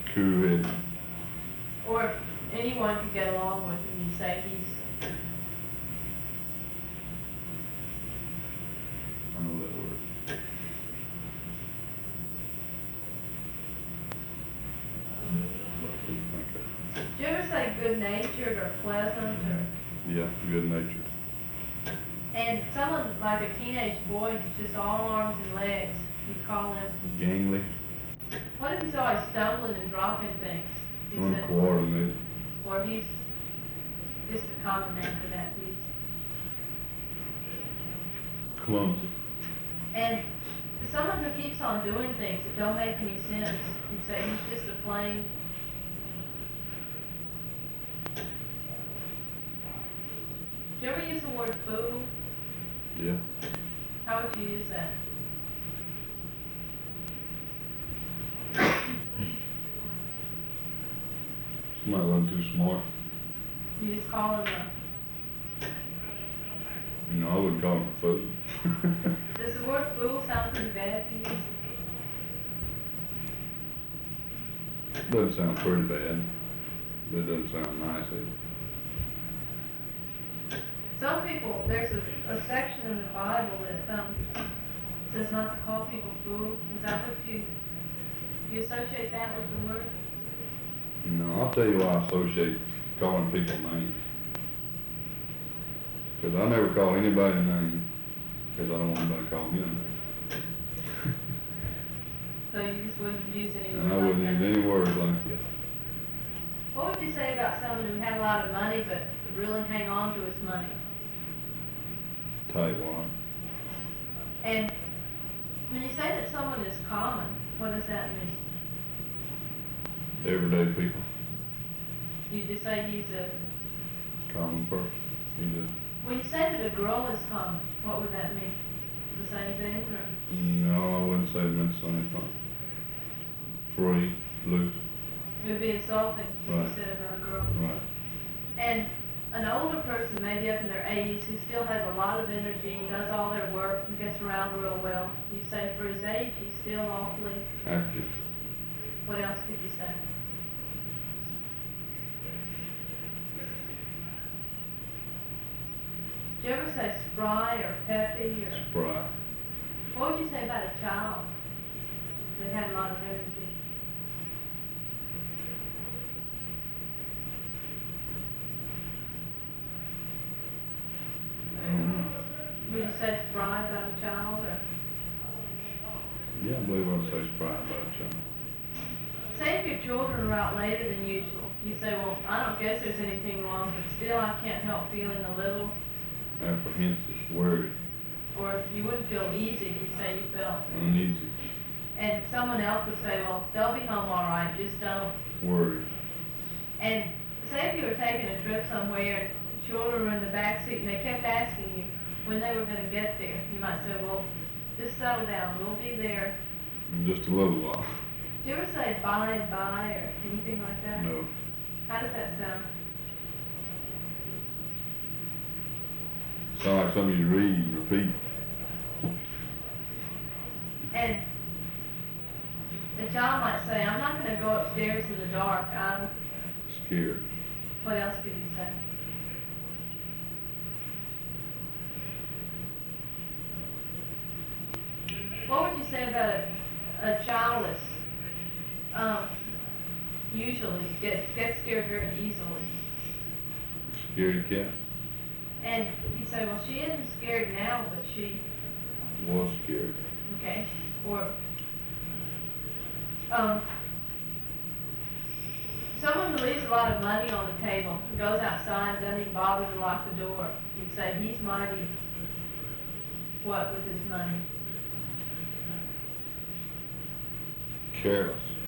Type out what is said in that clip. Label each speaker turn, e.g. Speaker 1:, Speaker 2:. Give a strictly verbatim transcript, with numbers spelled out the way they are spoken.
Speaker 1: Cool-headed.
Speaker 2: Or anyone could get along with him, you say he's,
Speaker 1: I know that word. What do you think of?
Speaker 2: do you ever say good-natured or pleasant or,
Speaker 1: Yeah, good-natured.
Speaker 2: and someone like a teenage boy that's just all arms and legs, you call him,
Speaker 1: Gangly,
Speaker 2: what if he's always stumbling and dropping things? You said,
Speaker 1: uncoordinated.
Speaker 2: or he's, just a common name for that, he's,
Speaker 1: Clumsy.
Speaker 2: and someone who keeps on doing things that don't make any sense, you'd say he's just a plain. Do you ever use the word fool?
Speaker 1: Yeah.
Speaker 2: How would you use that?
Speaker 1: Somebody a little too smart.
Speaker 2: You just call him a,
Speaker 1: You know, I wouldn't call him a fool.
Speaker 2: does the word fool sound pretty bad to you?
Speaker 1: Doesn't sound pretty bad, but it doesn't sound nice either.
Speaker 2: Some people, there's a, a section in the Bible that, um, says not to call people fool. Is that what you, you associate that with the word?
Speaker 1: No, I'll tell you why I associate calling people names. Because I never call anybody a name, because I don't want anybody to call me a name.
Speaker 2: So you just wouldn't use any
Speaker 1: And I
Speaker 2: word like
Speaker 1: wouldn't
Speaker 2: that?
Speaker 1: use any words like that.
Speaker 2: What would you say about someone who had a lot of money but really hang on to his money?
Speaker 1: Tightwad.
Speaker 2: And when you say that someone is common, what does that mean?
Speaker 1: Everyday people,
Speaker 2: You just say he's a,
Speaker 1: common person. You just,
Speaker 2: when you say that a girl is common, what would that mean? The same thing, or?
Speaker 1: no, I wouldn't say it meant the same thing. Free, loose,
Speaker 2: It would be insulting if you
Speaker 1: Right.
Speaker 2: said about a girl.
Speaker 1: right.
Speaker 2: And an older person, maybe up in their eighties, who still has a lot of energy, does all their work, and gets around real well, you say for his age, he's still awfully,
Speaker 1: Active.
Speaker 2: what else could you say? Do you ever say spry or peppy, or
Speaker 1: Spry.
Speaker 2: what would you say about a child that had a lot of energy?
Speaker 1: Um,
Speaker 2: Would you say spry about a child, or?
Speaker 1: yeah, I believe I'd say spry about a child.
Speaker 2: Say if your children are out later than usual, you say, well, I don't guess there's anything wrong, but still I can't help feeling a little,
Speaker 1: Apprehensive, worried,
Speaker 2: or if you wouldn't feel easy, you say you felt.
Speaker 1: uneasy,
Speaker 2: And someone else would say, well, they'll be home all right, just don't.
Speaker 1: worried.
Speaker 2: And say if you were taking a trip somewhere and children were in the back seat and they kept asking you when they were gonna get there, you might say, well, just settle down, we'll be there.
Speaker 1: In just a little while.
Speaker 2: Do you ever say by and by or anything like that?
Speaker 1: No.
Speaker 2: How does that sound?
Speaker 1: Sound like something you read and repeat.
Speaker 2: And the child might say, I'm not gonna go upstairs in the dark, I'm,
Speaker 1: Scared.
Speaker 2: what else could you say? What would you say about a, a child that's, um, usually gets, gets scared very easily?
Speaker 1: Scaredy cat.
Speaker 2: And you say, well, she isn't scared now, but she,
Speaker 1: Was scared.
Speaker 2: okay, or, um, someone who leaves a lot of money on the table, goes outside, doesn't even bother to lock the door, you say, he's mighty, what with his money?
Speaker 1: Careless.